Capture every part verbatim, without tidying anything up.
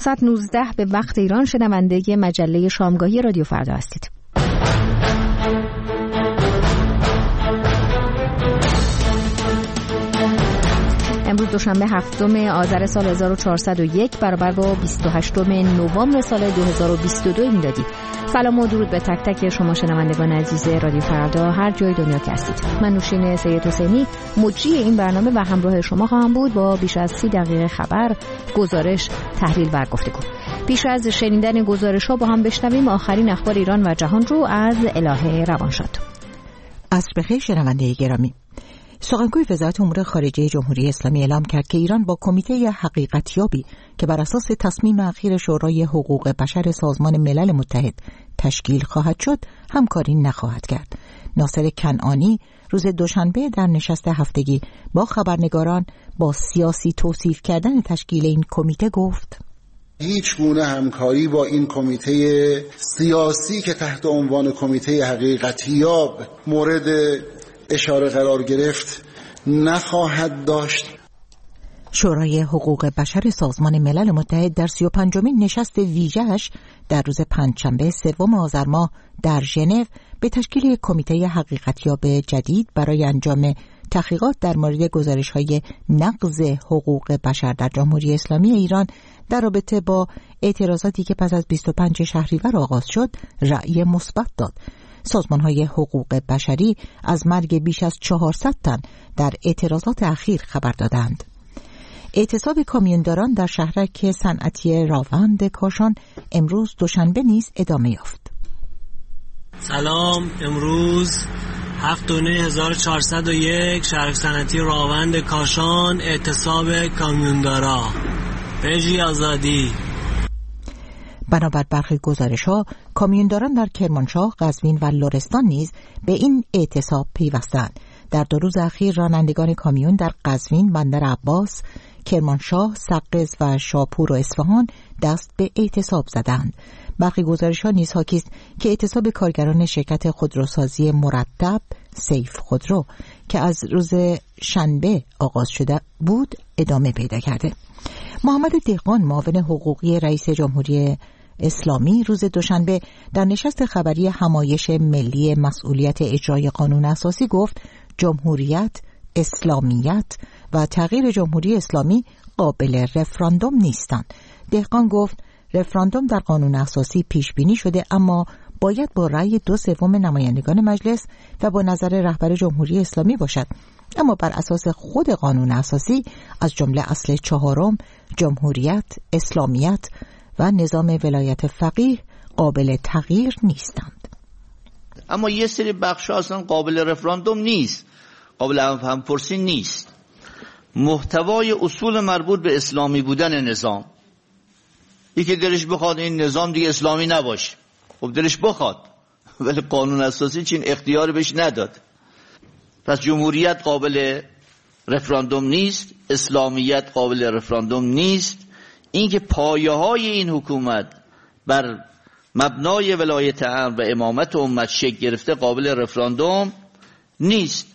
ساعت نوزده به وقت ایران شنونده مجله شامگاهی رادیو فردا هستید. امروز دوشنبه هفتم آذر سال هزار و چهارصد و یک برابر با بیست و هشتم نوامبر سال دو هزار و بیست و دو میلادی. سلام و درود به تک تک شما شنوندگان عزیز رادیو فردا هر جای دنیا که هستید. من نوشین سید حسینی مجری این برنامه و همراه شما خواهم بود با بیش از سی دقیقه خبر، گزارش، تحلیل و گفتگو. پیش از شنیدن گزارش‌ها با هم بشنویم آخرین اخبار ایران و جهان رو از الهه روانشاد. عصر بخیر شنونده گرامی. سخنگوی وزارت امور خارجه جمهوری اسلامی اعلام کرد که ایران با کمیته حقیقتیابی که بر اساس تصمیم اخیر شورای حقوق بشر سازمان ملل متحد تشکیل خواهد شد همکاری نخواهد کرد. ناصر کنعانی روز دوشنبه در نشست هفتگی با خبرنگاران با سیاسی توصیف کردن تشکیل این کمیته گفت: هیچ گونه همکاری با این کمیته سیاسی که تحت عنوان کمیته حقیقتیاب مورد اشاره قرار گرفت نخواهد داشت. شورای حقوق بشر سازمان ملل متحد در سی و پنجمین نشست ویژه‌اش در روز پنجشنبه سوم آذر ماه در ژنو به تشکیل کمیته حقیقتیاب جدید برای انجام تحقیقات در مورد گزارش‌های نقض حقوق بشر در جمهوری اسلامی ایران در رابطه با اعتراضاتی که پس از بیست و پنج شهریور آغاز شد رأی مثبت داد. سازمان‌های حقوق بشری از مرگ بیش از چهارصد تن در اعتراضات اخیر خبر دادند. اعتصاب کامیونداران در شهرک صنعتی راوند کاشان امروز دوشنبه نیز ادامه یافت. سلام، امروز هفتم هزار و چهارصد و یک شهرک صنعتی راوند کاشان اعتصاب کامیوندارا. رژی آزادی. بنابر برخی گزارش‌ها کامیونداران در کرمانشاه، قزوین و لرستان نیز به این اعتصاب پیوستند. در دو روز اخیر رانندگان کامیون در قزوین، بندر عباس، کرمانشاه، سقز و شاپور و اصفهان دست به اعتصاب زدند. برخی گزارش‌ها نیز حاکی است که اعتصاب کارگران شرکت خودروسازی مرتب سیف خودرو که از روز شنبه آغاز شده بود ادامه پیدا کرده. محمد دهقان معاون حقوقی رئیس جمهوری اسلامی روز دوشنبه در نشست خبری همایش ملی مسئولیت اجرای قانون اساسی گفت جمهوریت، اسلامیت و تغییر جمهوری اسلامی قابل رفراندوم نیستند. دهقان گفت رفراندوم در قانون اساسی پیش بینی شده اما باید با رأی دو سوم نمایندگان مجلس و با نظر رهبر جمهوری اسلامی باشد، اما بر اساس خود قانون اساسی از جمله اصل چهارم جمهوریت، اسلامیت و نظام ولایت فقیه قابل تغییر نیستند. اما یه سری بخش‌ها اصلا قابل رفراندوم نیست، قابل همپرسی نیست. محتوای اصول مربوط به اسلامی بودن نظام، یکی دلش بخواد این نظام دیگه اسلامی نباشه، خب دلش بخواد، ولی قانون اساسی چین اختیار بهش نداد. پس جمهوریت قابل رفراندوم نیست، اسلامیت قابل رفراندوم نیست. اینکه پایه‌های این حکومت بر مبنای ولایت امر و امامت امت شکل گرفته قابل رفراندوم نیست.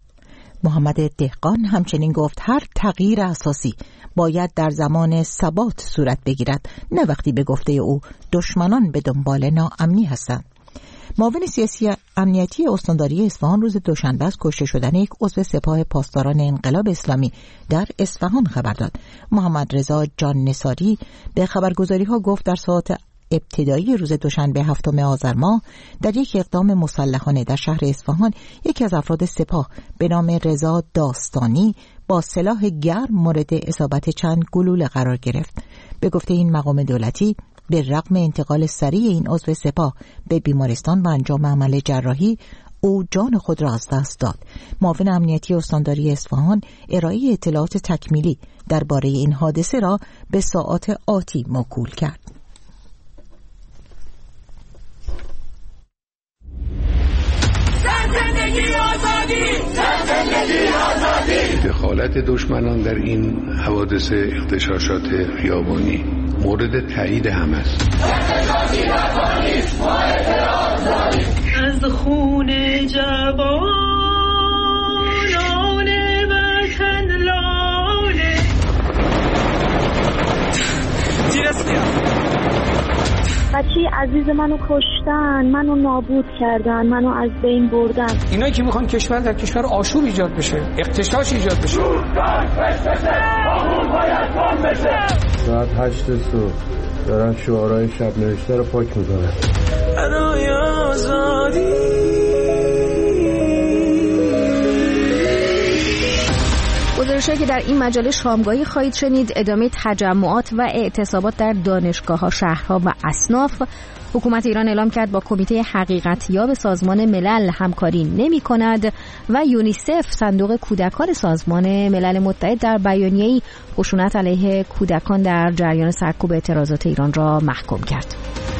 محمد دهقان همچنین گفت هر تغییر اساسی باید در زمان ثبات صورت بگیرد، نه وقتی به گفته او دشمنان به دنبال ناامنی هستند. معاون سیاسی امنیتی استانداری اصفهان روز دوشنبه از کشته شدن یک عضو سپاه پاسداران انقلاب اسلامی در اصفهان خبر داد. محمد رضا جان نثاری به خبرگزاری‌ها گفت در ساعات ابتدایی روز دوشنبه هفتم آذر ماه در یک اقدام مسلحانه در شهر اصفهان یکی از افراد سپاه به نام رضا داستانی با سلاح گرم مورد اصابت چند گلوله قرار گرفت. به گفته این مقام دولتی به رغم انتقال سریع این عضو سپاه به بیمارستان و انجام عمل جراحی او جان خود را از دست داد. معاون امنیتی استانداری اصفهان ارائه اطلاعات تکمیلی درباره این حادثه را به ساعات آتی موکول کرد. دخالت دشمنان در این حوادث اغتشاشات خیابانی مورد تایید هم است. از خون جوانان وطن لاله تیر است. بچه عزیز منو کشتن، منو نابود کردن، منو از بین بردن. اینا که میخوان کشور در کشور آشوب ایجاد بشه، اغتشاش ایجاد بشه. ساعت هشت صبح دارن شعارهای شب نوشته رو پاک میکنن. برای آزادی گزارشی که در این مجله شامگاهی خواهید شنید ادامه تجمعات و اعتصابات در دانشگاه‌ها، شهرها و اصناف. حکومت ایران اعلام کرد با کمیته حقیقتیاب سازمان ملل همکاری نمی‌کند و یونیسف صندوق کودکان سازمان ملل متحد در بیانیه‌ای خشونت علیه کودکان در جریان سرکوب اعتراضات ایران را محکوم کرد.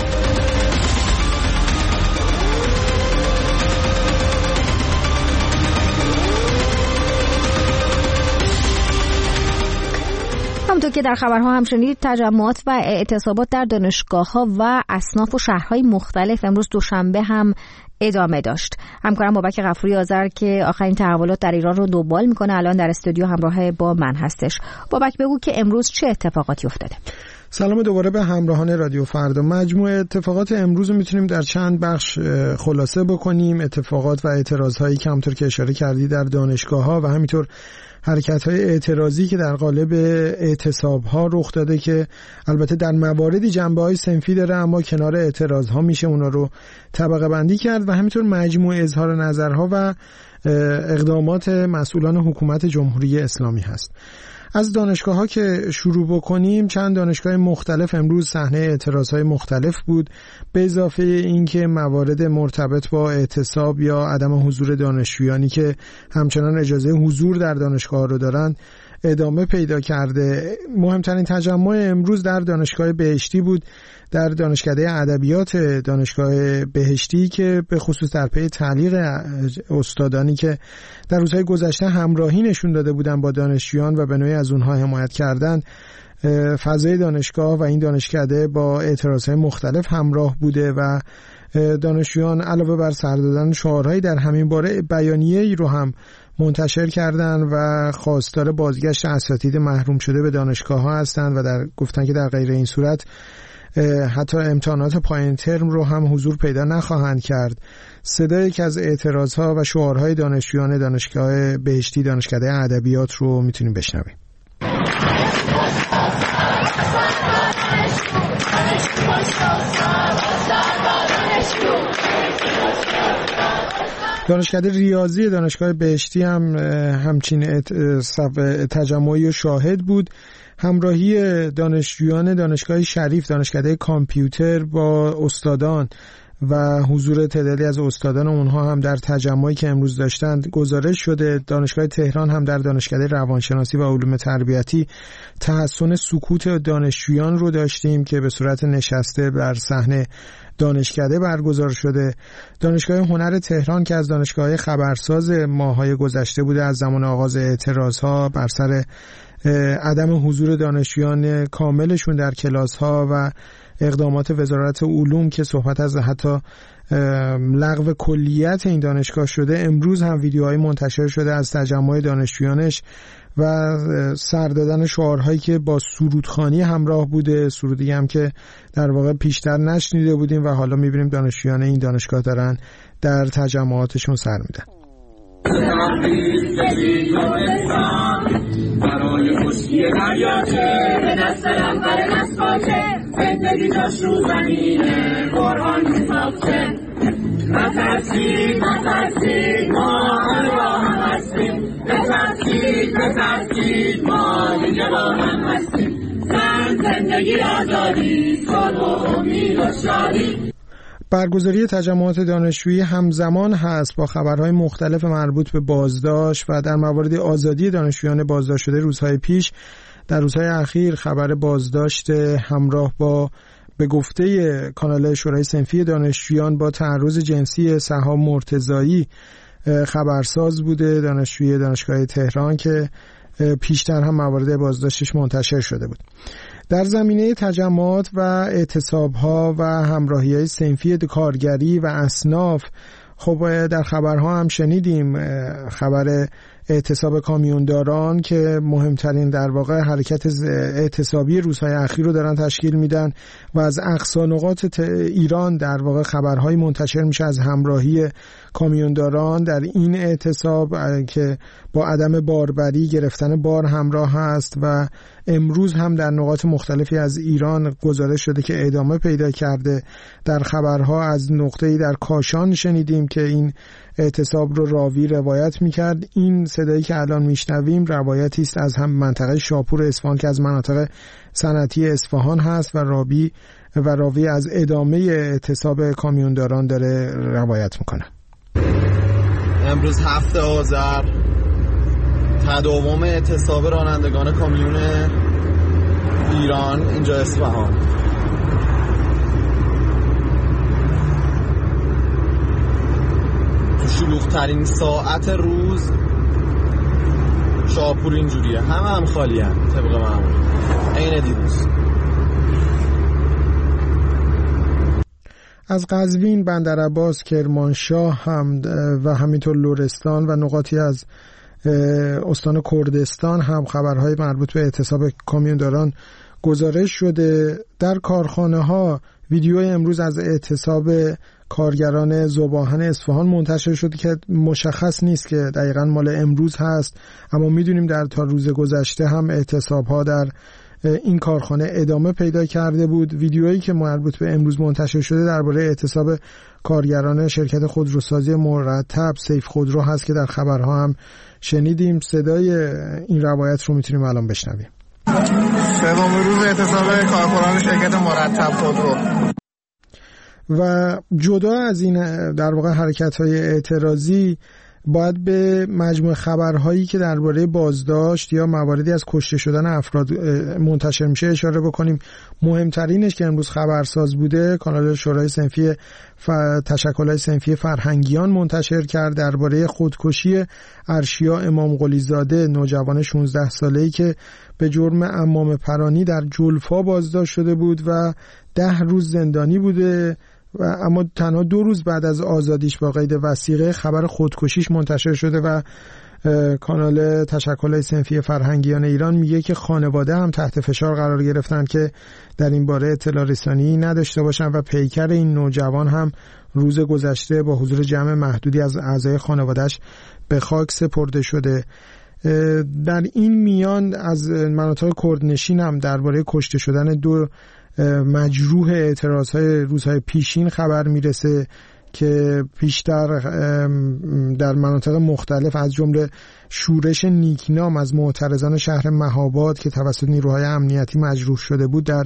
همونطور که در خبرها هم شنید تجمعات و اعتصابات در دانشگاه‌ها و اصناف و شهرهای مختلف امروز دوشنبه هم ادامه داشت. همکارم بابک غفوری آذر که آخرین تحولات در ایران رو دنبال میکنه الان در استودیو همراه با من هستش. بابک بگو که امروز چه اتفاقاتی افتاده؟ سلام دوباره به همراهان رادیو فردا. مجموعه اتفاقات امروز رو میتونیم در چند بخش خلاصه بکنیم. اتفاقات و اعتراضهایی که همونطور که اشاره کردی در دانشگاه‌ها و همینطور حرکت‌های اعتراضی که در قالب اعتصاب‌ها رخ داده که البته در مواردی جنبه‌های صنفی داره اما کنار اعتراض‌ها میشه اونا رو طبقه بندی کرد و همینطور مجموعه اظهار نظرها و اقدامات مسئولان حکومت جمهوری اسلامی هست. از دانشگاه‌ها که شروع بکنیم، چند دانشگاه مختلف امروز صحنه اعتراضهای مختلف بود، به اضافه اینکه موارد مرتبط با اعتصاب یا عدم حضور دانشجویانی که همچنان اجازه حضور در دانشگاه رو دارند ادامه پیدا کرده. مهمترین تجمع امروز در دانشگاه بهشتی بود، در دانشکده ادبیات دانشگاه بهشتی که به خصوص در پی تعلیق استادانی که در روزهای گذشته همراهی نشون داده بودن با دانشجویان و به نوعی از اونها حمایت کردن، فضای دانشگاه و این دانشکده با اعتراضهای مختلف همراه بوده و دانشجویان علاوه بر سر دادن شعارهایی در همین باره بیانیه‌ای رو هم منتشر کردن و خواستار بازگشت اساتید محروم شده به دانشگاه‌ها هستند و در گفتن که در غیر این صورت حتی امتحانات پایان ترم رو هم حضور پیدا نخواهند کرد. صدای یکی از اعتراضها و شعارهای دانشجویان دانشگاه بهشتی دانشکده ادبیات رو میتونیم بشنویم. دانشکده ریاضی دانشگاه بهشتی هم همچین تجمعی و شاهد بود. همراهی دانشجویان دانشگاه شریف دانشکده کامپیوتر با استادان و حضور تعدادی از استادان اونها هم در تجمعی که امروز داشتند گزارش شده. دانشگاه تهران هم در دانشکده روانشناسی و علوم تربیتی تحسن سکوت دانشجویان رو داشتیم که به صورت نشسته بر صحنه دانشکده برگزار شده. دانشگاه هنر تهران که از دانشگاه خبرساز ماه‌های گذشته بوده، از زمان آغاز اعتراضها بر سر عدم حضور دانشجویان کاملشون در کلاس‌ها و اقدامات وزارت علوم که صحبت از حتی لغو کلیت این دانشگاه شده، امروز هم ویدیوهای منتشر شده از تجمع دانشجویانش و سر دادن شعارهایی که با سرودخوانی همراه بوده، سرودی هم که در واقع پیشتر نشنیده بودیم و حالا میبینیم دانشجویان این دانشگاه دارن در تجمعاتشون سر میدن. برای خوشی دریاچه به دست رهبر مسکاچه زندگی داشت رو زمینه قرآن میتافچه نترسید نترسید ما همراه هم هستیم نترسید نترسید ما دیگه با هم هستیم زن زندگی آزادی صلح و امید و شادی. برگزاری تجمعات دانشجویی همزمان هست با خبرهای مختلف مربوط به بازداشت و در موارد آزادی دانشجویان بازداشت شده روزهای پیش. در روزهای اخیر خبر بازداشت همراه با به گفته کانال شورای صنفی دانشجویان با تعرض جنسی سهام مرتضایی خبرساز بوده، دانشجوی دانشگاه تهران که پیشتر هم موارد بازداشتش منتشر شده بود. در زمینه تجمعات و اعتصاب‌ها و همراهی‌های صنفی کارگری و اصناف، خب در خبرها هم شنیدیم خبر اعتصاب کامیونداران که مهمترین در واقع حرکت اعتصابی روزهای اخیر رو دارن تشکیل میدن و از اقصا نقاط ایران در واقع خبرهایی منتشر میشه از همراهی کامیونداران در این اعتصاب که با عدم باربری گرفتن بار همراه هست و امروز هم در نقاط مختلفی از ایران گزارش شده که ادامه پیدا کرده. در خبرها از نقطه‌ای در کاشان شنیدیم که این اعتصاب رو راوی روایت میکرد. این صدایی که الان میشنویم روایتی است از هم منطقه شاپور اصفهان که از مناطق صنعتی اصفهان هست و راوی و راوی از ادامه اعتصاب کامیونداران داره روایت میکنه. امروز هفت آذر تداوم اعتصاب رانندگان کامیون ایران اینجا اصفهان. تو شلوغ ترین ساعت روز شاپور اینجوریه، همه هم خالی هم طبق معمول عین دیروز. از قزوین، بندرعباس، کرمانشاه هم و همینطور لرستان و نقاطی از استان کردستان هم خبرهای مربوط به اعتصاب کامیونداران گزارش شده. در کارخانه ها ویدیوی امروز از اعتصاب کارگران ذوباهن اصفهان منتشر شده که مشخص نیست که دقیقاً مال امروز هست، اما میدونیم در تا روز گذشته هم اعتصاب ها در این کارخانه ادامه پیدا کرده بود. ویدیویی که مربوط به امروز منتشر شده درباره اعتصاب کارگران شرکت خودروسازی مرتب سیف خودرو هست که در خبرها هم شنیدیم. صدای این روایت رو میتونیم الان بشنویم. سومین روز اعتصاب کارکنان شرکت مرتب خودرو. و جدا از این در واقع حرکت‌های اعتراضی باید به مجموع خبرهایی که درباره بازداشت یا مواردی از کشته شدن افراد منتشر میشه اشاره بکنیم. مهمترینش که امروز خبرساز بوده کانال شورای صنفی ف... تشکل‌های صنفی فرهنگیان منتشر کرد درباره خودکشی ارشیا امام قلی زاده، نوجوان شانزده ساله‌ای که به جرم عمامه پرانی در جلفا بازداشت شده بود و ده روز زندانی بوده و اما تنها دو روز بعد از آزادیش با قید وثیقه خبر خودکشیش منتشر شده و کانال تشکل‌های صنفی فرهنگیان ایران میگه که خانواده هم تحت فشار قرار گرفتن که در این باره اطلاع رسانی نداشته باشن و پیکر این نوجوان هم روز گذشته با حضور جمع محدودی از اعضای خانوادهش به خاک سپرده شده. در این میان از مناطق کردنشین هم درباره کشته شدن دو مجروح اعتراضهای روزهای پیشین خبر میرسه که پیشتر در مناطق مختلف از جمله شورش نیکنام از معترضان شهر مهاباد که توسط نیروهای امنیتی مجروح شده بود در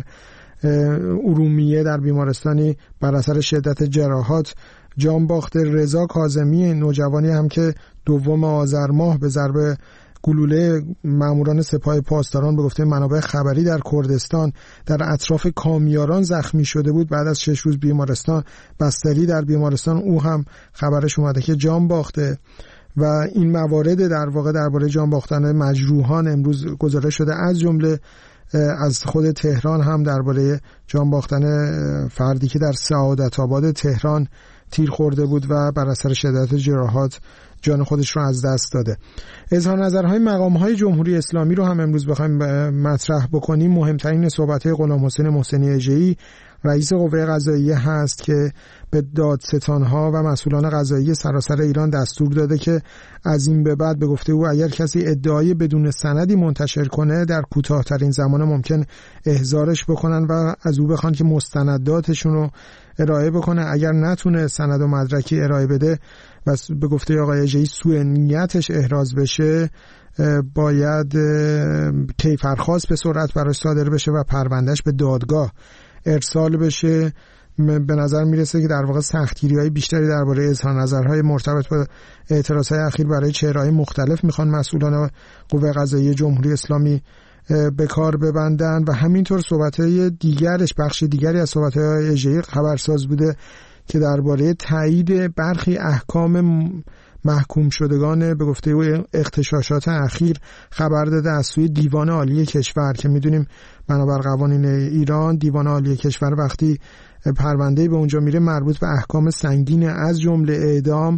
ارومیه در بیمارستانی بر اثر شدت جراحات جان باخته. رضا کاظمی نوجوانی هم که دوم آذر ماه به ضرب گلوله ماموران سپاه پاسداران به گفته منابع خبری در کردستان در اطراف کامیاران زخمی شده بود. بعد از شش روز بیمارستان بستری در بیمارستان او هم خبرش اومده که جان باخته و این موارد در واقع درباره جان باختن مجروحان امروز گزارش شده. از جمله از خود تهران هم درباره جان باختن فردی که در سعادت آباد تهران تیر خورده بود و بر اثر شدت جراحات جان خودش رو از دست داده. اظهار نظرهای مقام‌های جمهوری اسلامی رو هم امروز بخوایم مطرح بکنیم. مهمترین صحبت‌های غلام حسین محسنی اژه‌ای رئیس قوه قضاییه هست که به دادستان‌ها و مسئولان قضایی سراسر ایران دستور داده که از این به بعد به گفته او اگر کسی ادعای بدون سندی منتشر کنه در کوتاه‌ترین زمان ممکن احضارش بکنن و از او بخوان که مستنداتشون رو ارائه بکنه. اگر نتونه سند و مدرکی ارائه بده و به گفته آقای اژه‌ای سوء نیتش احراز بشه باید کیفرخواست به سرعت براش صادر بشه و پروندهش به دادگاه ارسال بشه. به نظر میرسه که در واقع سختگیری‌های بیشتری درباره اظهار نظرهای مرتبط با اعتراضهای اخیر برای چهره‌های مختلف میخوان مسئولان قوه قضاییه جمهوری اسلامی به کار ببندن و همینطور صحبت‌های دیگرش بخش دیگری از صحبت‌های اژه‌ای خبرساز بوده که درباره تایید برخی احکام محکوم شدگان به گفته او اغتشاشات اخیر خبر داده از سوی دیوان عالی کشور که میدونیم بنابر قوانین ایران دیوان عالی کشور وقتی پرونده به اونجا میره مربوط به احکام سنگین از جمله اعدام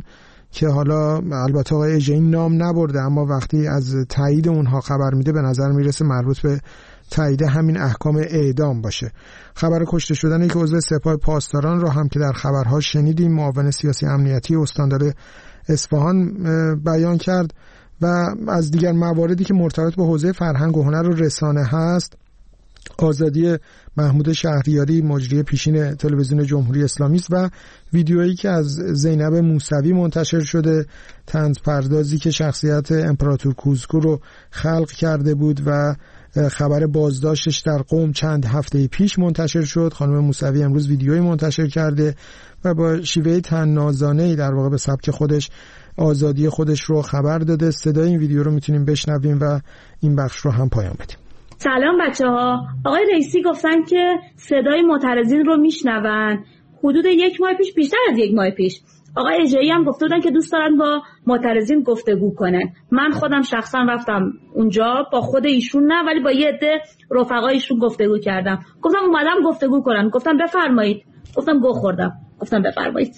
که حالا البته آقای اژه‌ای نام نبرده، اما وقتی از تایید اونها خبر میده به نظر میرسه مربوط به تایید همین احکام اعدام باشه. خبر کشته شدن یک عضو سپاه پاسداران رو هم که در خبرها شنیدیم، معاون سیاسی امنیتی استاندار اصفهان بیان کرد. و از دیگر مواردی که مرتبط با حوزه فرهنگ و هنر و رسانه هست، آزادی محمود شهریاری مجری پیشین تلویزیون جمهوری اسلامی است و ویدیویی که از زینب موسوی منتشر شده، طنز پردازی که شخصیت امپراتور کوزکو رو خلق کرده بود و خبر بازداشتش در قم چند هفته پیش منتشر شد. خانم موسوی امروز ویدیویی منتشر کرده و با شیوه طنازانه‌ای در واقع به سبک خودش آزادی خودش رو خبر داده. صدای این ویدیو رو میتونیم بشنویم و این بخش رو هم پایان بدیم. سلام بچه ها. آقای رئیسی گفتن که صدای معترضین رو میشنون. حدود یک ماه پیش، بیشتر از یک ماه پیش، آقای اژه‌ای هم گفته بودن که دوست دارن با معترضین گفتگو کنن. من خودم شخصا رفتم اونجا، با خود ایشون نه ولی با یه عده رفقایشون گفتگو کردم. گفتم اومدم گفتگو کنن. گفتم بفرمایید. گفتم گو خوردم. گفتم بفرمایید.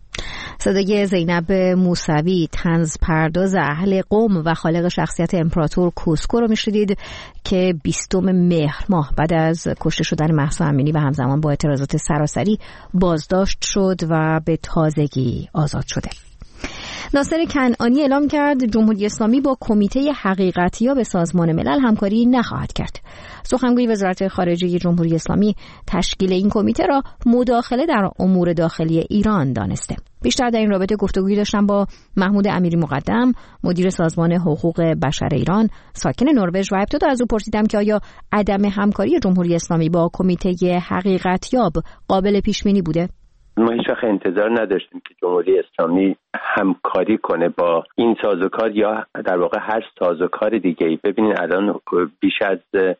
صدای زینب موسوی، طنز پرداز اهل قم و خالق شخصیت امپراتور کوزکو رو میشنیدید که بیستم مهر ماه بعد از کشته شدن مهسا امینی و همزمان با اعتراضات سراسری بازداشت شد و به تازگی آزاد شده. ناصر کنعانی اعلام کرد جمهوری اسلامی با کمیته حقیقتیاب سازمان ملل همکاری نخواهد کرد. سخنگوی وزارت خارجه جمهوری اسلامی تشکیل این کمیته را مداخله در امور داخلی ایران دانسته. بیشتر در این رابطه گفتگویی داشتم با محمود امیری مقدم، مدیر سازمان حقوق بشر ایران، ساکن نروژ، و ابتدا از او پرسیدم که آیا عدم همکاری جمهوری اسلامی با کمیته حقیقتیاب قابل پیش بینی بوده؟ ما هیچ وقت انتظار نداشتیم که جمهوری اسلامی همکاری کنه با این سازوکار یا در واقع هر سازوکار دیگه‌ای. ببینید الان بیش از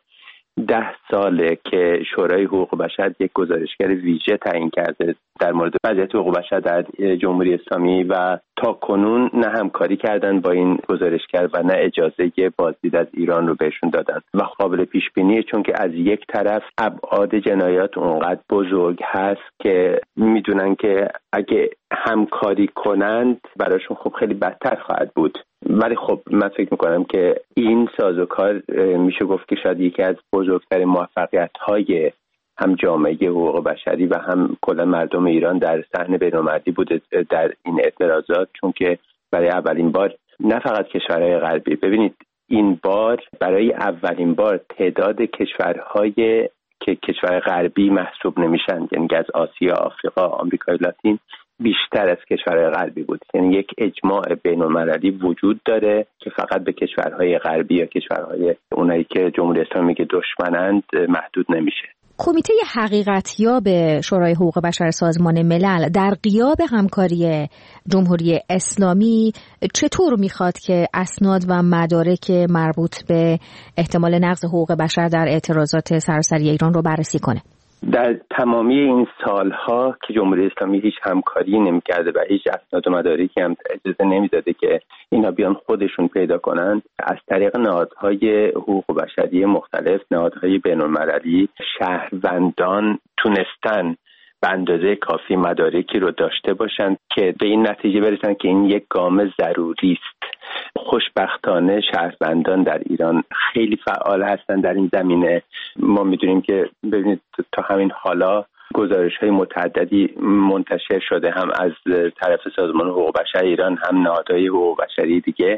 ده ساله که شورای حقوق بشر یک گزارشگر ویژه تعیین کرده در مورد وضعیت حقوق بشر در جمهوری اسلامی و تا کنون نه همکاری کردن با این گزارشگر و نه اجازه بازدید از ایران رو بهشون دادن و قابل پیش بینیه، چون که از یک طرف ابعاد جنایات اونقدر بزرگ هست که میدونن که اگه همکاری کنند براشون خب خیلی بدتر خواهد بود. ولی خب من فکر میکنم که این سازوکار میشه گفت که شاید یکی از بزرگترین موفقیت‌های هم جامعه حقوق بشری و هم کلا مردم ایران در صحنه بین‌المللی بوده در این اعتراضات، چون که برای اولین بار نه فقط کشورهای غربی، ببینید این بار برای اولین بار تعداد کشورهای که کشور غربی محسوب نمیشن، یعنی از آسیا، آفریقا، آمریکای لاتین، بیشتر از کشورهای غربی بود. یعنی یک اجماع بین‌المللی وجود داره که فقط به کشورهای غربی یا کشورهای اونایی که جمهوری اسلامی میگه دشمنند محدود نمیشه. کمیته حقیقتیاب شورای حقوق بشر سازمان ملل در غیاب همکاری جمهوری اسلامی چطور میخواد که اسناد و مدارک مربوط به احتمال نقض حقوق بشر در اعتراضات سراسری ایران رو بررسی کنه؟ در تمامی این سالها که جمهوری اسلامی هیچ همکاری نمی‌کرده و هیچ اسناد و مدارکی هم اجازه نمیداده که اینا بیان خودشون پیدا کنند، از طریق نهادهای حقوق بشری مختلف، نهادهای بین‌المللی، شهروندان تونستن به اندازه کافی مدارکی رو داشته باشند که به این نتیجه برسن که این یک گام ضروری است. خوشبختانه شهروندان در ایران خیلی فعال هستن در این زمینه. ما میدونیم که ببینید تا همین حالا گزارش‌های متعددی منتشر شده، هم از طرف سازمان حقوق بشر ایران هم نهادهای حقوق بشری دیگه،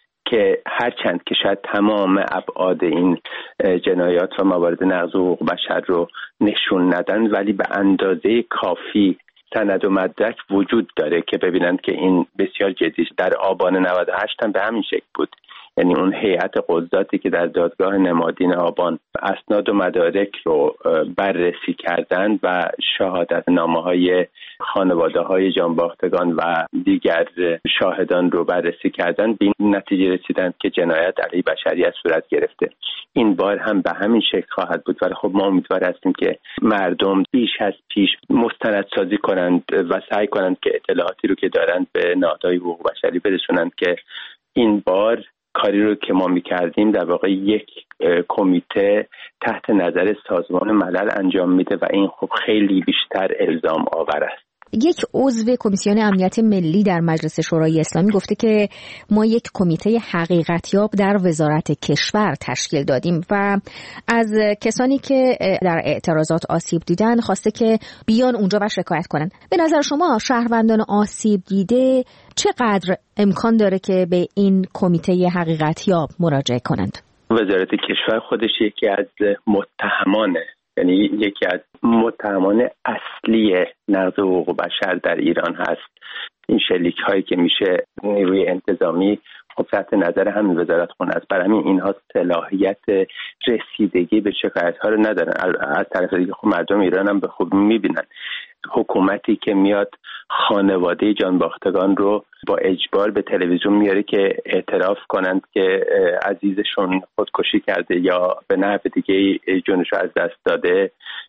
که هرچند که شاید تمام ابعاد این جنایات و موارد نقض حقوق بشر رو نشون ندن، ولی به اندازه کافی سند و مدرک وجود داره که ببینند که این بسیار جدی. در آبان نود و هشت هم به همین شکل بود، یعنی اون هیئت قضاتی که در دادگاه نمادین آبان اسناد و مدارک رو بررسی کردند و شهادت نامه‌های خانواده‌های جانباختگان و دیگر شاهدان رو بررسی کردند، به این نتیجه رسیدند که جنایت علیه بشریت صورت گرفته. این بار هم به همین شکل خواهد بود، ولی خب ما امیدوار هستیم که مردم بیش از پیش مستندسازی کنند و سعی کنند که اطلاعاتی رو که دارند به نهادهای حقوق بشری برسونند که این بار کاری رو که ما می‌کردیم در واقع یک کمیته تحت نظر سازمان ملل انجام میده و این خب خیلی بیشتر الزام آور است. یک عضو کمیسیون امنیت ملی در مجلس شورای اسلامی گفته که ما یک کمیته حقیقتیاب در وزارت کشور تشکیل دادیم و از کسانی که در اعتراضات آسیب دیدن خواسته که بیان اونجا و شکایت کنن. به نظر شما شهروندان آسیب دیده چقدر امکان داره که به این کمیته حقیقتیاب مراجعه کنند؟ وزارت کشور خودش یکی از متهمانه، یعنی یکی از متهمان اصلی نقض حقوق بشر در ایران هست. این شلیک هایی که میشه نیروی انتظامی خب تحت نظر همین وزارت خونه است. برای همین اینها صلاحیت رسیدگی به شکایت ها رو ندارن. از طرف دیگه خب مردم ایران هم به خوبی میبینن حکومتی که میاد خانواده جانباختگان رو با اجبار به تلویزیون میاره که اعتراف کنند که عزیزشون خودکشی کرده یا به نحو دیگه جونش رو از دست داده،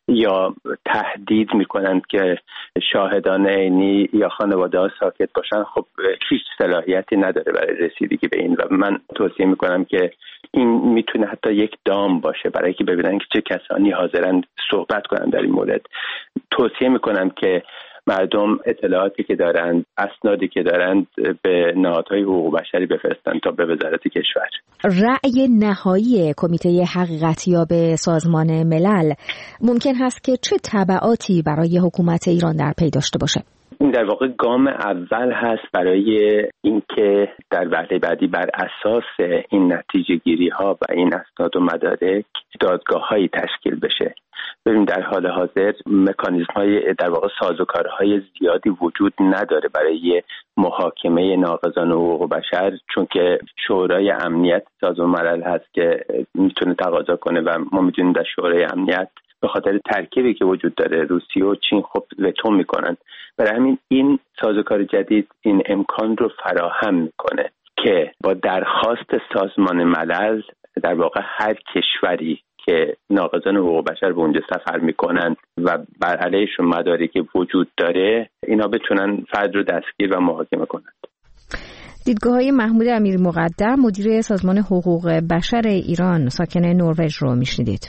یا تهدید میکنند که شاهدان عینی یا خانواده ها ساکت باشن. خب هیچ صلاحیتی نداره برای رسیدگی به این و من توصیه میکنم که این میتونه حتی یک دام باشه برای که ببینن که چه کسانی حاضرن صحبت کنن در این مورد. توصیه میکنم که مردم اطلاعاتی که دارند، اسنادی که دارند به نهادهای حقوق بشری بفرستند تا به وزارت کشور. رأی نهایی کمیته حقیقتیاب سازمان ملل ممکن هست که چه تبعاتی برای حکومت ایران در پی داشته باشه؟ این در واقع گام اول هست برای اینکه در وهله بعدی بر اساس این نتیجه گیری ها و این اسناد و مدارک دادگاه هایی تشکیل بشه. ببین در حال حاضر مکانیزم های در واقع سازوکارهای زیادی وجود نداره برای محاکمه ناقضان حقوق بشر، چون که شورای امنیت سازمان ملل هست که میتونه تقاضا کنه و ما میدونیم در شورای امنیت به خاطر ترکیبی که وجود داره روسیه و چین خب وتو میکنن. برای همین این سازوکار جدید این امکان رو فراهم میکنه که با درخواست سازمان ملل در واقع هر کشوری که ناقضان حقوق بشر به اونجا سفر میکنند و بر علیهشون مدارکی وجود داره اینا بتونن فرد رو دستگیر و محاکمه کنند. دیدگاه‌های محمود امیری مقدم مدیر سازمان حقوق بشر ایران ساکن نروژ رو میشنیدید.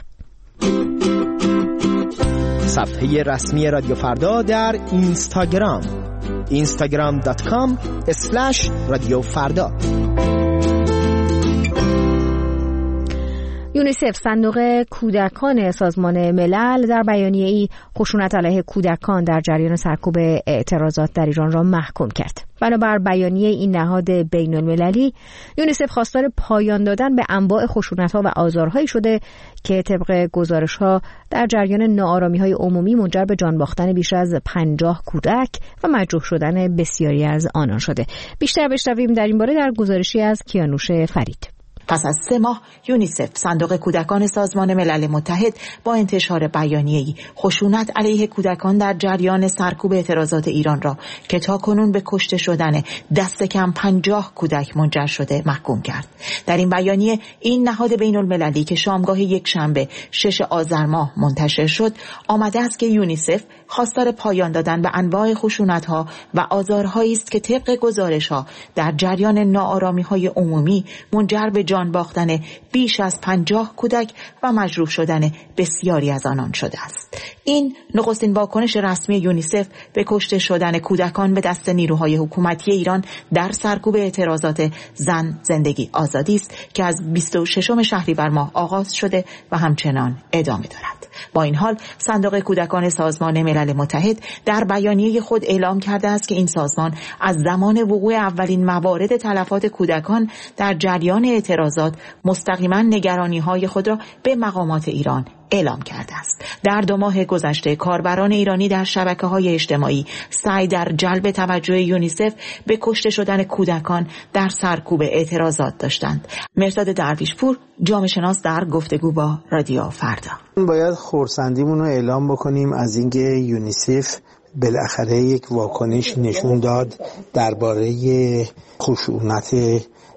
صفحه رسمی رادیو فردا در اینستاگرام اینستاگرام دات کام اسلش رادیو فردا. یونیسف صندوق کودکان سازمان ملل در بیانیه‌ای خشونت علیه کودکان در جریان سرکوب اعتراضات در ایران را محکوم کرد. بنابر بیانیه این نهاد بین‌المللی، یونیسف خواستار پایان دادن به انواع خشونت‌ها و آزارهایی شده که طبق گزارش‌ها در جریان ناآرامی‌های عمومی منجر به جان باختن بیش از پنجاه کودک و مجروح شدن بسیاری از آنان شده. بیشتر بشنویم در این باره در گزارشی از کیانوش فرید. پس از سه ماه یونیسف صندوق کودکان سازمان ملل متحد با انتشار بیانیه‌ای خشونت علیه کودکان در جریان سرکوب اعتراضات ایران را که تاکنون به کشته شدن دست کم پنجاه کودک منجر شده محکوم کرد. در این بیانیه این نهاد بین‌المللی که شامگاه یک شنبه شش آذر ماه منتشر شد آمده است که یونیسف خواستار پایان دادن به انواع خشونت‌ها و آزارهایی است که طبق گزارش‌ها در جریان ناآرامی‌های عمومی منجر به جان باختن بیش از پنجاه کودک و مجروح شدن بسیاری از آنان شده است. این نخستین واکنش رسمی یونیسف به کشته شدن کودکان به دست نیروهای حکومتی ایران در سرکوب اعتراضات زن زندگی آزادی است که از بیست و ششم شهریور ماه آغاز شده و همچنان ادامه دارد. با این حال صندوق کودکان سازمان ملل متحد در بیانیه خود اعلام کرده است که این سازمان از زمان وقوع اولین موارد تلفات کودکان در جریان اعتراضات مستقیما نگرانی‌های خود را به مقامات ایران اعلام کرده است. در دو ماه گذشته کاربران ایرانی در شبکه‌های اجتماعی سعی در جلب توجه یونیسف به کشته شدن کودکان در سرکوب اعتراضات داشتند. مرداد درویشپور، جامعه شناس، در گفتگو با رادیو فردا. باید خرسندیمون رو اعلام بکنیم از اینکه یونیسف بالاخره یک واکنش نشون داد درباره خشونت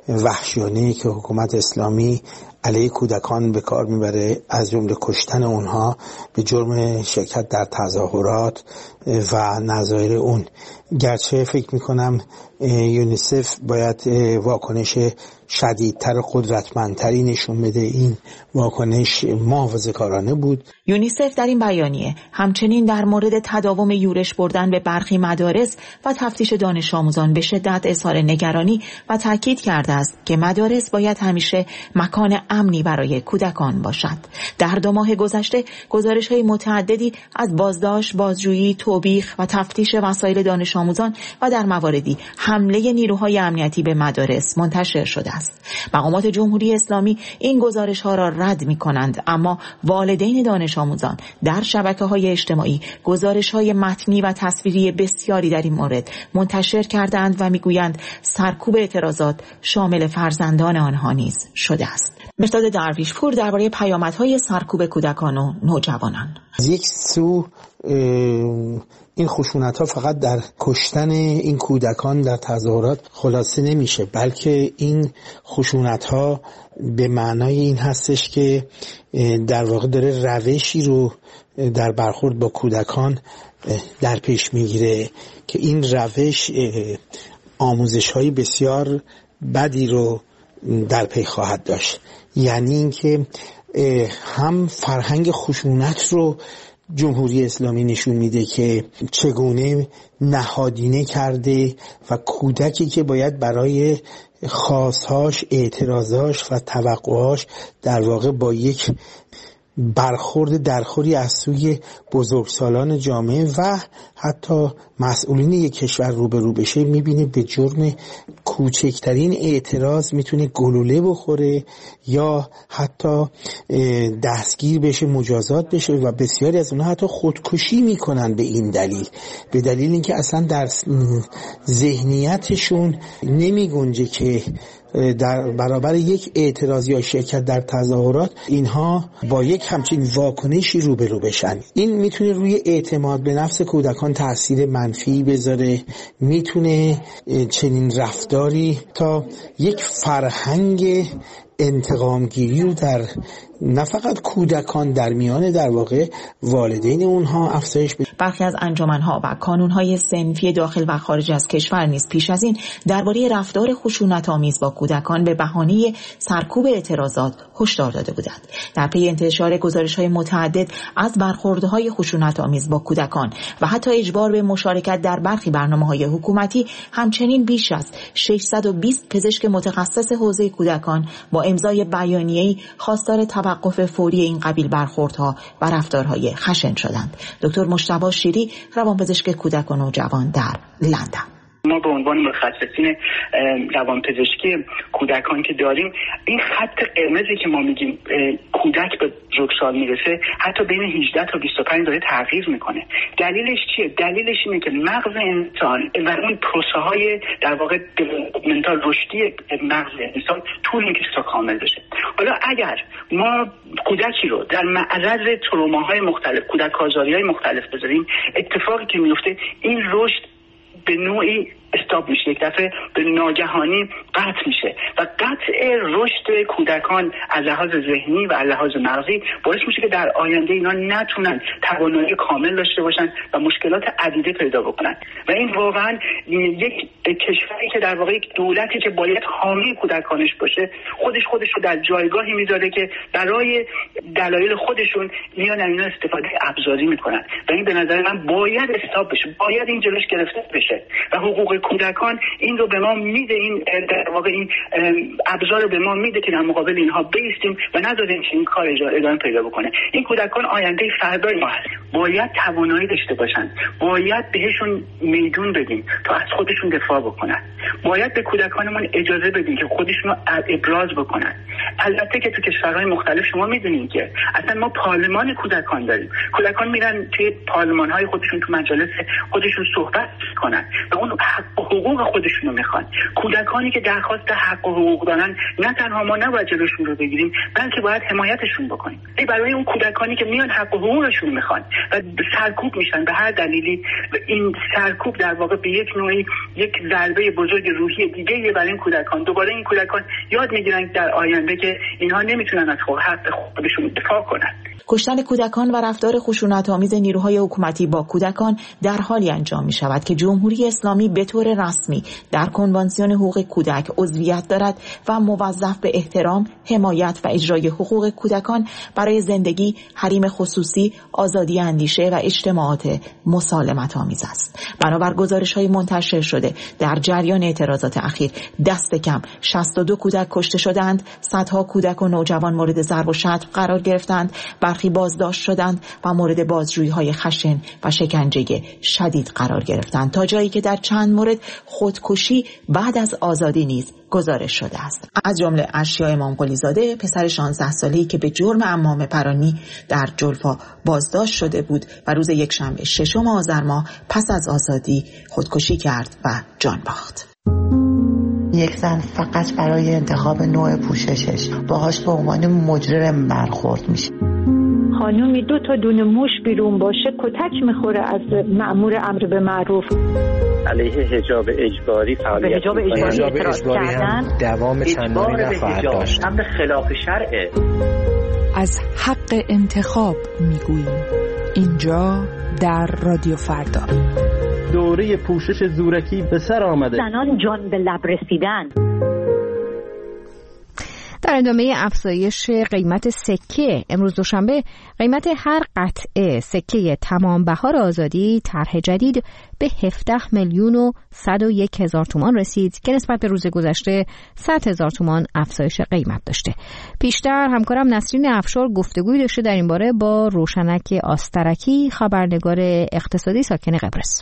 وحشیانه که حکومت اسلامی علیه کودکان به کار میبره، از جمله کشتن اونها به جرم شرکت در تظاهرات و نظایر اون. گرچه فکر میکنم یونیسف باید واکنش شدیدتر و قدرتمندتری نشون بده. این واکنش محافظه‌کارانه بود. یونیسف در این بیانیه همچنین در مورد تداوم یورش بردن به برخی مدارس و تفتیش دانش آموزان به شدت اظهار نگرانی و تاکید کرده است که مدارس باید همیشه مکان امنی برای کودکان باشد. در دو ماه گذشته گزارش‌های متعددی از بازداشت، بازجویی، توبیخ و تفتیش وسایل دانش آموزان و در مواردی حمله نیروهای امنیتی به مدارس منتشر شده است. مقامات جمهوری اسلامی این گزارش‌ها را رد می‌کنند، اما والدین دانش آموزان در شبکه‌های اجتماعی گزارش‌های متنی و تصویری بسیاری در این مورد منتشر کردند و می‌گویند سرکوب اعتراضات شامل فرزندان آنها نیز شده است. مرداد درویشپور درباره پیامدهای سرکوب کودکان و نوجوانان. از یک سو این خشونت‌ها فقط در کشتن این کودکان در تظاهرات خلاصه نمیشه، بلکه این خشونت‌ها به معنای این هستش که در واقع داره روشی رو در برخورد با کودکان در پیش میگیره که این روش آموزش‌های بسیار بدی رو در پی خواهد داشت. یعنی اینکه هم فرهنگ خشونت رو جمهوری اسلامی نشون میده که چگونه نهادینه کرده و کودکی که باید برای خواستهاش، اعتراضاش و توقعاش در واقع با یک برخورد درخوری از سوی بزرگسالان جامعه و حتی مسئولین یک کشور روبرو بشه، میبینه به جرم کوچکترین اعتراض میتونه گلوله بخوره یا حتی دستگیر بشه، مجازات بشه و بسیاری از اونها حتی خودکشی میکنن به این دلیل، به دلیل اینکه اصلا در ذهنیتشون نمیگنجه که در برابر یک اعتراض یا شرکت در تظاهرات اینها با یک همچین واکنشی روبرو بشن. این میتونه روی اعتماد به نفس کودکان تاثیر منفی بذاره، میتونه چنین رفتاری تا یک فرهنگ انتقامگیری رو در نه فقط کودکان، در میان در واقع والدین اونها افزایش بده. برخی از انجمن‌ها و کانون‌های صنفی داخل و خارج از کشور نیز پیش از این درباره رفتار خشونت‌آمیز با کودکان به بهانه سرکوب اعتراضات هشدار داده بودند. در پی انتشار گزارش‌های متعدد از برخوردهای خشونت‌آمیز با کودکان و حتی اجبار به مشارکت در برخی برنامه‌های حکومتی، همچنین بیش از ششصد و بیست پزشک متخصص حوزه کودکان با امضای بیانیه‌ای خواستار توقف فوری این قبیل برخوردها و رفتارهای خشن شدند. دکتر مجتبی شیری، روانپزشک کودک و نوجوان در لندن: ما به عنوان متخصصین روانپزشکی کودکان که داریم، این خط قرمزی که ما میگیم کودک به بزرگسال میرسه حتی بین هجده تا بیست و پنج داره تغییر میکنه. دلیلش چیه؟ دلیلش اینه که مغز انسان و اون پروسه های در واقع دیولپمنتال رشدی مغز انسان طول میکشه تا کامل بشه. حالا اگر ما کودکی رو در معرض تروماهای مختلف، کودک آزاری‌های مختلف بذاریم، اتفاقی که میفته این رشد به نوعی استاپ میشه، یک دفعه به ناگهانی قطع میشه و قطع رشد کودکان از لحاظ ذهنی و از لحاظ مغزی باعث میشه که در آینده اینا نتونن توانایی کامل داشته باشن و مشکلات عدیده پیدا بکنن. و این واقعا یک کشوری که در واقع یک دولتی که باید حامی کودکانش باشه، خودش خودش رو در جایگاهی میذاره که برای دلایل خودشون میان اینا استفاده ابزاری میکنن و این به نظر من باید استاپ بشه، باید این جلوش گرفته بشه و حقوق کودکان این رو به ما میده، این در واقع این ابزار رو به ما میده که در مقابل اینها بایستیم و نذاریم که این کار ادامه پیدا بکنه. این کودکان آینده فردای ما هست، باید توانایی داشته باشن، باید بهشون میدون بدیم تا از خودشون دفاع بکنن، باید به کودکانمون اجازه بدیم که خودشون رو ابراز بکنن. البته که تو کشورهای مختلف شما میدونید که اصلا ما پارلمان کودکان داریم، کودکان میرن توی پارلمان‌های خودشون، تو مجالس خودشون صحبت کنن و اون حق و حقوق خودشون رو میخوان. کودکانی که درخواست حق و حقوق دارن نه تنها ما نباید جلوشون رو بگیریم، بلکه باید حمایتشون بکنیم. ای برای اون کودکانی که میان حق و حقوقشون میخوان و سرکوب میشن به هر دلیلی، این سرکوب در واقع به یک نوعی یک ضربه بزرگ بزرگ روحی دیگه برای این کودکان. دوباره این کودکان یاد میگیرن در آینده که اینها نمیتونن از حق خودشون دفاع کنن. کشتن کودکان و رفتار خشونت‌آمیز نیروهای حکومتی با کودکان در حالی انجام می شود که جمهوری اسلامی به طور رسمی در کنوانسیون حقوق کودک عضویت دارد و موظف به احترام، حمایت و اجرای حقوق کودکان برای زندگی، حریم خصوصی، آزادی اندیشه و اجتماعات مسالمت‌آمیز است. بنابر گزارش‌های منتشر شده در جریان اعتراضات اخیر دست کم شصت و دو کودک کشته شدند، صدها کودک و نوجوان مورد ضرب و شتم قرار گرفتند، برخی بازداشت شدند و مورد بازجویی‌های خشن و شکنجه شدید قرار گرفتند، تا جایی که در چند مورد خودکشی بعد از آزادی نیز گزارش شده است. از جمله اشیا امام قلی زاده، پسر شانزده ساله‌ای که به جرم عمامه پرانی در جلفا بازداشت شده بود و روز یکشنبه ششم آذر ماه پس از آزادی خودکشی کرد و جان باخت. یک زن فقط برای انتخاب نوع پوششش باهاش به عنوان مجرم برخورد میشه. خانومی دو تا دونه موش بیرون باشه کتک میخوره از مأمور امر به معروف. علیه حجاب اجباری فعالیت حجاب اجباری, اجباری هم دوام چندانی نخواهد داشت. امر خلاف شرعه. از حق انتخاب میگوییم اینجا در رادیو فردا. دوره پوشش زورکی به سر آمده. زنان جان به لب رسیدن. در ادامه افزایش قیمت سکه، امروز دوشنبه قیمت هر قطعه سکه تمام بهار آزادی طرح جدید به هفده میلیون و صد و یک هزار تومان رسید که نسبت به روز گذشته صد هزار تومان افزایش قیمت داشته. پیشتر همکارم نسرین افشار گفتگوی داشته در این باره با روشنک آسترکی، خبرنگار اقتصادی ساکن قبرس.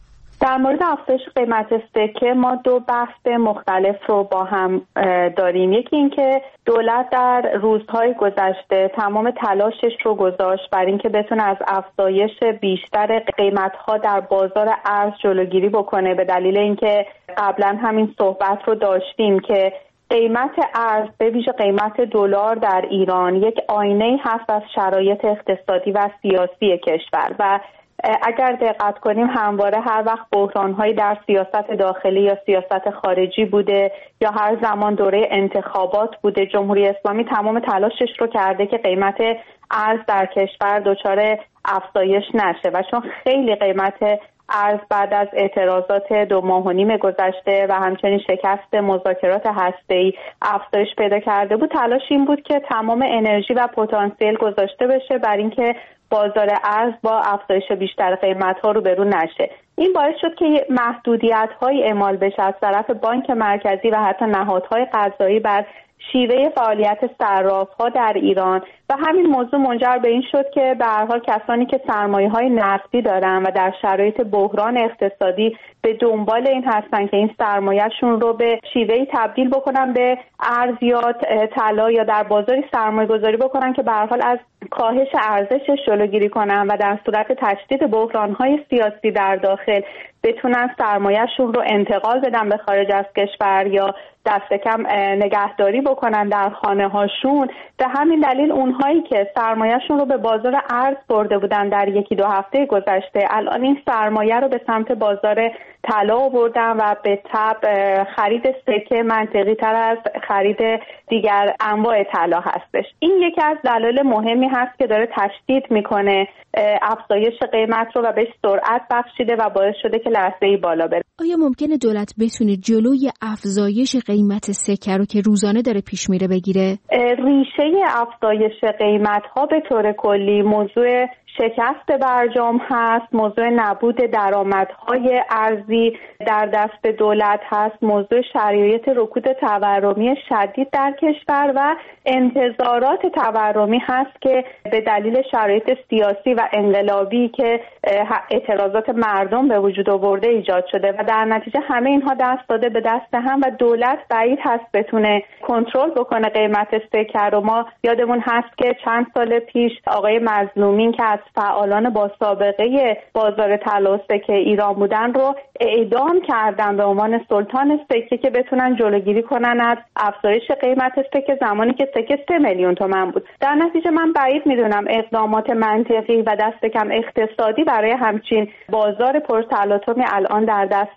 در مورد افزایش قیمت سکه ما دو بحث مختلف رو با هم داریم. یکی این که دولت در روزهای گذشته تمام تلاشش رو گذاشت بر این که بتونه از افزایش بیشتر قیمت‌ها در بازار ارز جلوگیری بکنه، به دلیل اینکه قبلا همین صحبت رو داشتیم که قیمت ارز به ویژه قیمت دلار در ایران یک آینه هست از شرایط اقتصادی و سیاسی کشور و اگر دقت کنیم همواره هر وقت بحران‌هایی در سیاست داخلی یا سیاست خارجی بوده یا هر زمان دوره انتخابات بوده، جمهوری اسلامی تمام تلاشش رو کرده که قیمت ارز در کشور دچار افزایش نشه و چون خیلی قیمت ارز بعد از اعتراضات دو ماه و نیم گذشته و همچنین شکست مذاکرات هسته‌ای افزایش پیدا کرده بود، تلاش این بود که تمام انرژی و پتانسیل گذاشته بشه بر اینکه بازار ارز با افزایش بیشتر قیمت‌ها روبرو نشه. این باعث شد که محدودیت‌های اعمال بشه از طرف بانک مرکزی و حتی نهادهای قضایی بر شیوه فعالیت صراف‌ها در ایران و همین موضوع منجر به این شد که به هر حال کسانی که سرمایه‌های نقدی دارن و در شرایط بحران اقتصادی به دنبال این هستن که این سرمایه‌شون رو به شیوهی تبدیل بکنن به ارز یا طلا یا در بازاری سرمایه‌گذاری بکنن که به هر حال از کاهش ارزشش جلوگیری کنن و در صورت تشدید بحران‌های سیاسی در داخل بتونن سرمایه‌شون رو انتقال بدن به خارج از کشور یا دست کم نگهداری بکنن در خانه هاشون. به همین دلیل اونهایی که سرمایه‌شون رو به بازار ارز برده بودن در یکی دو هفته گذشته الان این سرمایه رو به سمت بازار طلا آوردن و به تبع خرید سکه منطقی تر از خرید دیگر انواع طلا هستش. این یکی از دلایل مهمی هست که داره تشدید میکنه افزایش قیمت رو و بهش سرعت بخشیده و باعث شده که لحظه‌ای بالا بره. آیا ممکنه دولت بتونه جلوی افزایش قیمت سکه رو که روزانه داره پیش میره بگیره؟ ریشه افزایش قیمت ها به طور کلی موضوع شکست برجام هست، موضوع نبود درآمدهای ارزی در دست دولت هست، موضوع شرایط رکود تورمی شدید در کشور و انتظارات تورمی هست که به دلیل شرایط سیاسی و انقلابی که اعتراضات مردم به وجود آورده ایجاد شده و در نتیجه همه اینها دست داده به دست هم و دولت بعید هست بتونه کنترل بکنه قیمت سکه رو. ما یادمون هست که چند سال پیش آقای مظلومین که از فعالان با سابقه بازار طلا و سکه ایران بودن رو اعدام کردن به عنوان سلطان سکه که بتونن جلوگیری کنن از افزایش قیمت سکه زمانی که سکه سه میلیون تومان بود. در نتیجه من بعید میدونم اقدامات منطقی و دست کم اقتصادی برای همچین بازار پرتلاطمی الان در دست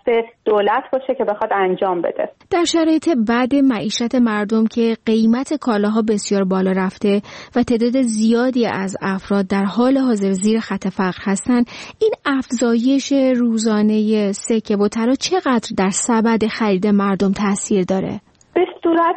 دست دولت باشه که بخواد انجام بده. در شرایط بد معیشت مردم که قیمت کالاها بسیار بالا رفته و تعداد زیادی از افراد در حال حاضر زیر خط فقر هستند، این افزایش روزانه سکه و طلا چقدر در سبد خرید مردم تاثیر داره؟ به صورت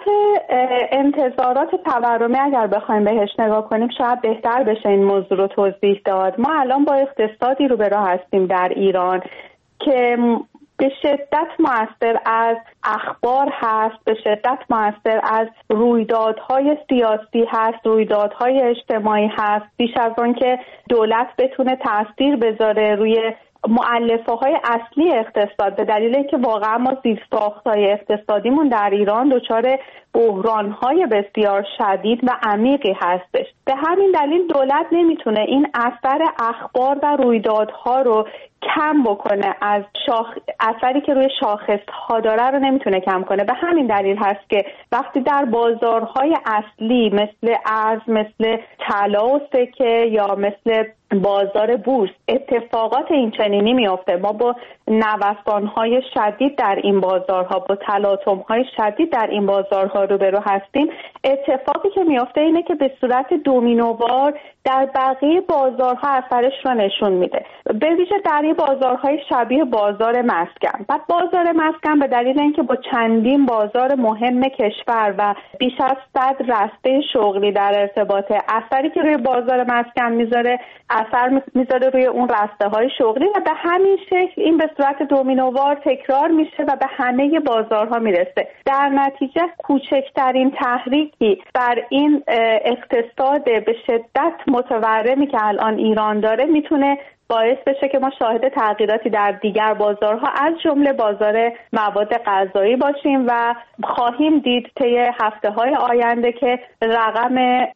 انتظارات تورمی اگر بخوایم بهش نگاه کنیم شاید بهتر بشه این موضوع رو توضیح داد. ما الان با اقتصادی رو به راه هستیم در ایران که به شدت مؤثر از اخبار هست، به شدت مؤثر از رویدادهای سیاسی هست، رویدادهای اجتماعی هست، بیش از آن که دولت بتونه تأثیر بذاره روی مؤلفه های اصلی اقتصاد، به دلیل اینکه واقعا ما زیرساخت‌های اقتصادیمون در ایران دچار بحران‌های بسیار شدید و عمیقی هستش. به همین دلیل دولت نمیتونه این اثر اخبار و رویدادها رو کم بکنه، از شاخ... اثری که روی شاخص‌ها داره رو نمیتونه کم کنه. به همین دلیل هست که وقتی در بازارهای اصلی مثل ارز، مثل طلا و سکه یا مثل بازار بورس اتفاقات این چنینی میفته، ما با نوسان‌های شدید در این بازارها، با تلاطم‌های شدید در این بازارها روبرو هستیم، اتفاقی که میفته اینه که به صورت دومینووار در بقیه بازارها اثرش رو نشون میده، به ویژه در این بازارهای شبیه بازار مسکن. بعد بازار مسکن به دلیل اینکه با چندین بازار مهم کشور و بیش از صد رسته شغلی در ارتباطه، اثری که روی بازار مسکن میذاره اثر میذاره روی اون رسته های شغلی و به همین شکل این به صورت دومینووار تکرار میشه و به همه بازارها میرسه. در نتیجه کوچکترین تحریکی بر این اقتصاد به شدت متورمی که الان ایران داره میتونه باعث بشه که ما شاهد تغییراتی در دیگر بازارها از جمله بازار مواد غذایی باشیم و خواهیم دید طی هفته‌های آینده که رقم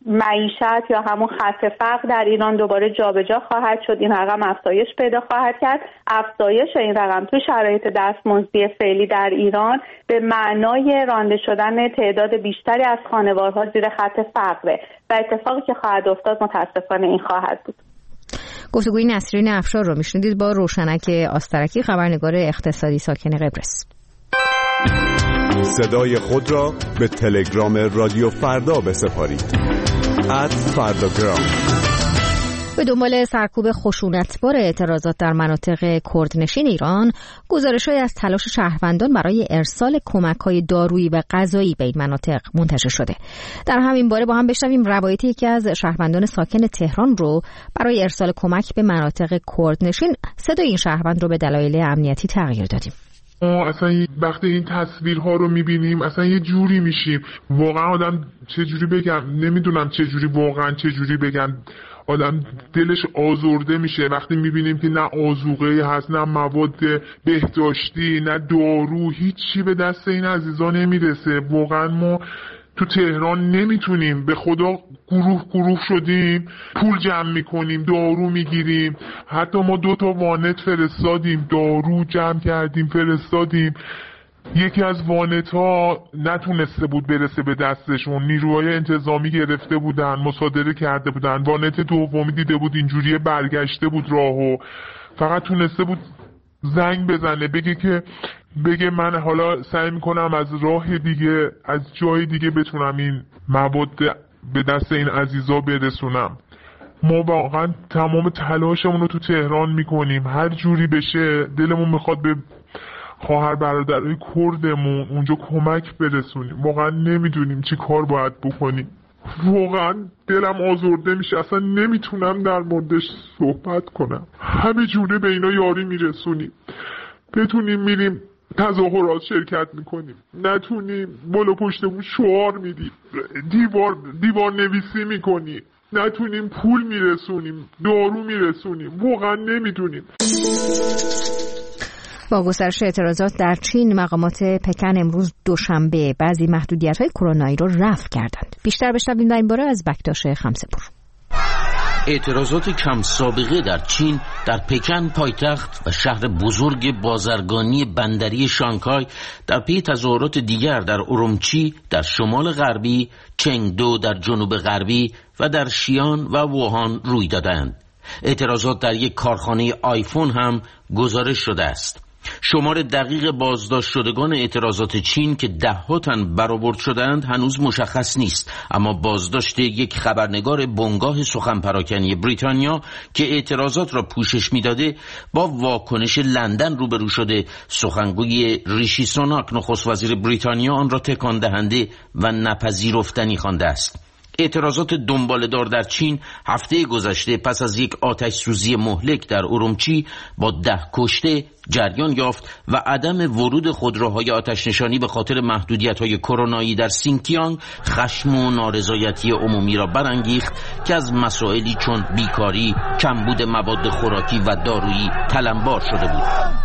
معیشت یا همون خط فقر در ایران دوباره جابجا خواهد شد، این رقم افزایش پیدا خواهد کرد. افزایش این رقم تو شرایط دستمزدی فعلی در ایران به معنای رانده شدن تعداد بیشتری از خانوارها زیر خط فقره و اتفاقی که خواهد افتاد متاسفانه این خواهد بود. گفتگوی نسرین افشار رو میشنیدید با روشنک آسترکی، خبرنگار اقتصادی ساکن قبرس. صدای خود را به تلگرام رادیو فردا بسپارید. ات فرداگرام. به دنبال سرکوب خشونتبار اعتراضات در مناطق کردنشین ایران، گزارش‌های از تلاش شهروندان برای ارسال کمک‌های دارویی و غذایی به این مناطق منتشر شده. در همین باره با هم بشنویم روایت یکی از شهروندان ساکن تهران رو برای ارسال کمک به مناطق کردنشین. صدای این شهروند رو به دلایل امنیتی تغییر دادیم. اصلا وقتی این تصویرها رو میبینیم اصلا یه جوری میشیم، واقعا آدم چه جوری بگم نمیدونم چه جوری واقعا چه جوری بگم، آدم دلش آزرده میشه وقتی میبینیم که نه آذوقه‌ای هست، نه مواد بهداشتی، نه دارو، هیچی به دست این عزیزان نمیرسه. واقعا ما تو تهران نمیتونیم، به خدا گروه گروه شدیم، پول جمع میکنیم، دارو میگیریم، حتی ما دو تا وانت فرستادیم، دارو جمع کردیم فرستادیم. یکی از وانت ها نتونسته بود برسه به دستشون، نیروهای انتظامی گرفته بودن، مصادره کرده بودن. وانت دومی دیده بود اینجوری برگشته بود راهو، فقط تونسته بود زنگ بزنه بگه که بگه من حالا سعی میکنم از راه دیگه، از جای دیگه بتونم این مواد به دست این عزیزا برسونم. ما واقعا تمام تلاشمون رو تو تهران میکنیم، هر جوری بشه دلمون میخواد به خواهر برادرای کردمون اونجا کمک برسونیم. واقعا نمیدونیم چی کار باید بکنیم، واقعا دلم آزرده میشه، اصلا نمیتونم در موردش صحبت کنم. همه جوره به اینا یاری میرسونیم، بتونیم میریم تظاهرات شرکت میکنیم، نتونیم بالا پشتمون شعار میدیم، دیوار دیوار نویسی میکنیم، نتونیم پول میرسونیم، دارو میرسونیم، واقعا نمیدونیم. با گسترش اعتراضات در چین، مقامات پکن امروز دوشنبه بعضی محدودیت‌های کرونایی را رفع کردند. بیشتر بشنویم در این باره از بکتاش خمسه‌پور. اعتراضات کم سابقه در چین، در پکن پایتخت و شهر بزرگ بازرگانی بندری شانگهای، در پی تظاهرات دیگر در اورومچی در شمال غربی، چنگدو در جنوب غربی و در شیان و ووهان روی دادند. اعتراضات در یک کارخانه آیفون هم گزارش شده است. شمار دقیق بازداشت شدگان اعتراضات چین که ده ها تن برآورد شدند هنوز مشخص نیست، اما بازداشت یک خبرنگار بنگاه سخن پراکنی بریتانیا که اعتراضات را پوشش میداده با واکنش لندن روبرو شده. سخنگوی ریشی سوناک نخست وزیر بریتانیا آن را تکان دهنده و نپذیرفتنی خوانده است. اعتراضات دنباله‌دار در چین هفته گذشته پس از یک آتش سوزی مهلک در ارومچی با ده کشته جریان یافت و عدم ورود خودروهای آتش نشانی به خاطر محدودیت‌های کرونایی در سینکیانگ خشم و نارضایتی عمومی را برانگیخت که از مسائلی چون بیکاری، کمبود مواد خوراکی و دارویی تلمبار شده بود.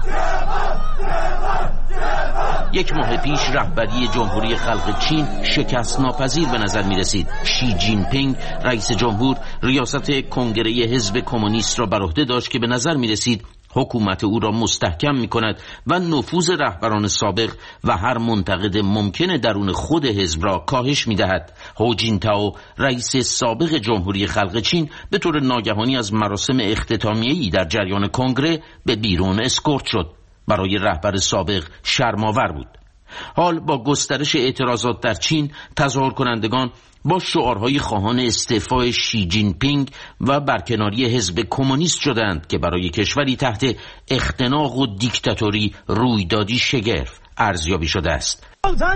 یک ماه پیش رهبری جمهوری خلق چین شکست ناپذیر به نظر می رسید. شی جین پینگ رئیس جمهور ریاست کنگره حزب کمونیست را بر عهده داشت که به نظر می رسید حکومت او را مستحکم می کند و نفوذ رهبران سابق و هر منتقد ممکن درون خود حزب را کاهش می دهد. هو جینتائو رئیس سابق جمهوری خلق چین به طور ناگهانی از مراسم اختتامیه‌ای در جریان کنگره به بیرون اسکورت شد. برای رهبر سابق شرم‌آور بود. حال با گسترش اعتراضات در چین، تظاهر کنندگان با شعارهای خواهان استعفای شی جین پینگ و برکناری حزب کمونیست شدند که برای کشوری تحت اختناق و دیکتاتوری رویدادی شگرف ارزیابی شده است.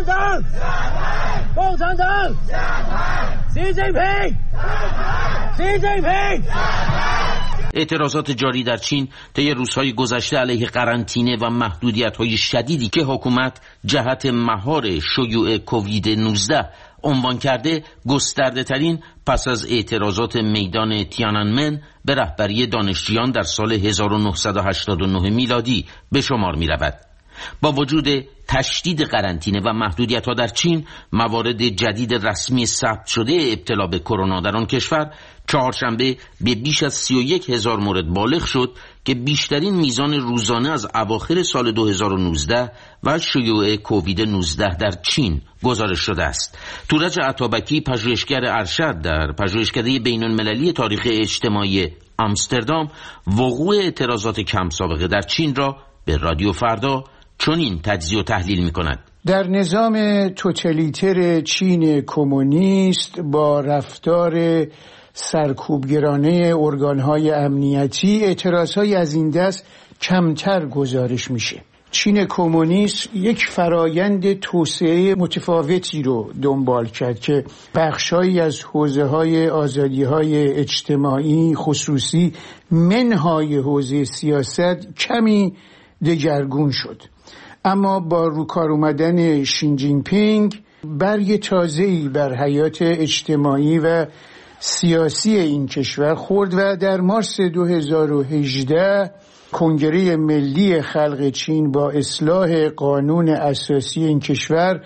اعتراضات جاری در چین طی روزهای گذشته علیه قرنطینه و محدودیت‌های شدیدی که حکومت جهت مهار شیوع کووید نوزده عنوان کرده گسترده ترین پس از اعتراضات میدان تیانانمن به رهبری دانشجویان در سال هزار و نهصد و هشتاد و نه میلادی به شمار می رود. با وجود تشدید قرنطینه و محدودیت‌ها در چین، موارد جدید رسمی ثبت شده ابتلا به کرونا در آن کشور چهارشنبه به بیش از سی و یک هزار مورد بالغ شد که بیشترین میزان روزانه از اواخر سال دو هزار و نوزده و شیوع کووید نوزده در چین گزارش شده است. تورج عطابکی، پژوهشگر ارشد در پژوهشکده بین‌المللی تاریخ اجتماعی آمستردام، وقوع اعتراضات کم سابقه در چین را به رادیو فردا چنین تجزیه و تحلیل می کند. در نظام توتالیتر چین کمونیست با رفتار سرکوبگرانه ارگانهای امنیتی اعتراضهای از این دست کمتر گزارش میشه. چین کمونیست یک فرایند توسعه متفاوتی رو دنبال کرد که بخشایی از حوزه‌های آزادی‌های اجتماعی خصوصی منهای حوزه سیاست کمی دگرگون شد، اما با روکار اومدن شی جین پینگ برگ تازه‌ای بر حیات اجتماعی و سیاسی این کشور خورد و در مارس دو هزار و هجده کنگره ملی خلق چین با اصلاح قانون اساسی این کشور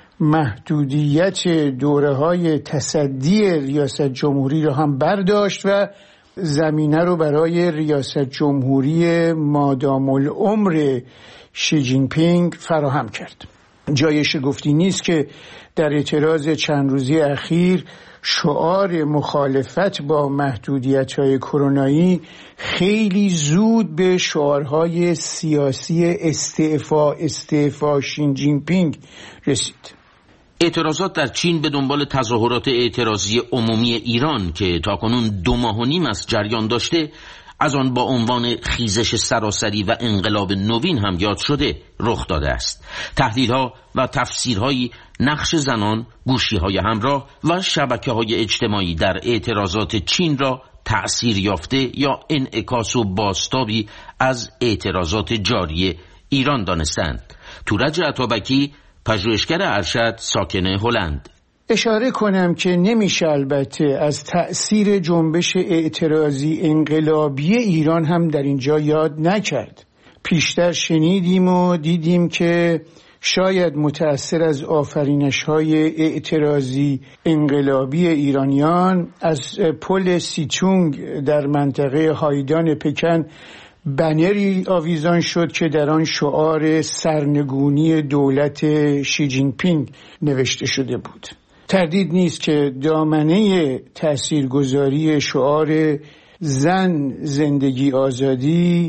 محدودیت دوره‌های تصدی ریاست جمهوری را هم برداشت و زمینه رو برای ریاست جمهوری مادام العمر شی جین پینگ فراهم کرد. جای شگفتی نیست که در اعتراض چند روزی اخیر شعار مخالفت با محدودیت‌های کرونایی خیلی زود به شعارهای سیاسی استعفا استعفا شی جین پینگ رسید. اعتراضات در چین به دنبال تظاهرات اعتراضی عمومی ایران که تاکنون دو ماه و نیم از جریان داشته، از آن با عنوان خیزش سراسری و انقلاب نوین هم یاد شده رخ داده است. تحلیل‌ها و تفسیرهایی نقش زنان، گوشی‌های همراه و شبکه‌های اجتماعی در اعتراضات چین را تأثیر یافته یا انعکاس و بازتابی از اعتراضات جاری ایران دانستند. تورج عطابکی، پژوهشگر ارشد ساکن هلند: اشاره کنم که نمیشه البته از تأثیر جنبش اعتراضی انقلابی ایران هم در اینجا یاد نکرد. پیشتر شنیدیم و دیدیم که شاید متأثر از آفرینش‌های اعتراضی انقلابی ایرانیان از پل سیچونگ در منطقه هایدان پکن بنری آویزان شد که در آن شعار سرنگونی دولت شی جین پینگ نوشته شده بود. تردید نیست که دامنه تاثیرگذاری شعار زن زندگی آزادی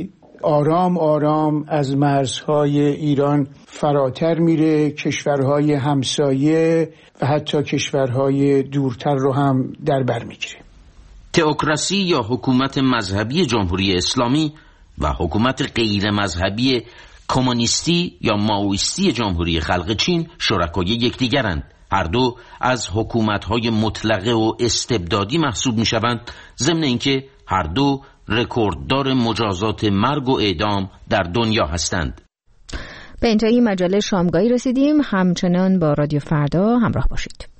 آرام آرام از مرزهای ایران فراتر میره، کشورهای همسایه و حتی کشورهای دورتر رو هم در بر میگیره. تئوکراسی یا حکومت مذهبی جمهوری اسلامی و حکومت غیر مذهبی کمونیستی یا مائویستی جمهوری خلق چین شرکای یکدیگرند. هر دو از حکومت‌های مطلقه و استبدادی محسوب می‌شوند، ضمن اینکه هر دو رکورددار مجازات مرگ و اعدام در دنیا هستند. به انتهای مجله شامگاهی رسیدیم. همچنان با رادیو فردا همراه باشید.